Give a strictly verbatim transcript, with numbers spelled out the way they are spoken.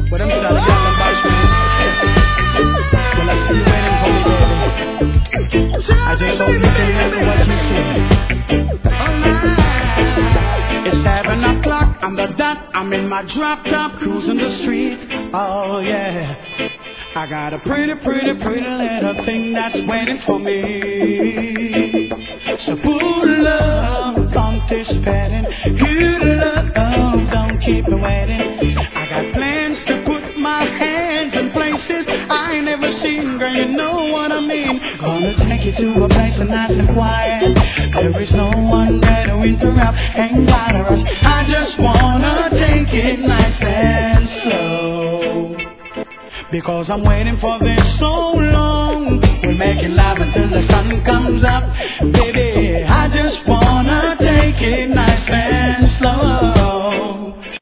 But I'm still a young bashman. Well, I see you waiting for me, baby. I just hope you can remember what you said. It's seven o'clock, I'm the dot. I'm in my drop top, cruising the street. Oh yeah. I got a pretty, pretty, pretty little thing that's waiting for me. So pull up, don't anticipating. Good love, don't keep me waiting. I got plans to put my hands in places I ain't never seen, girl, you know what I mean. Gonna take you to a place that's nice and quiet. There is no one there to interrupt, ain't gotta rush. I just wanna take it nice and slow, because I'm waiting for this so long. We're making love until the sun comes up, baby.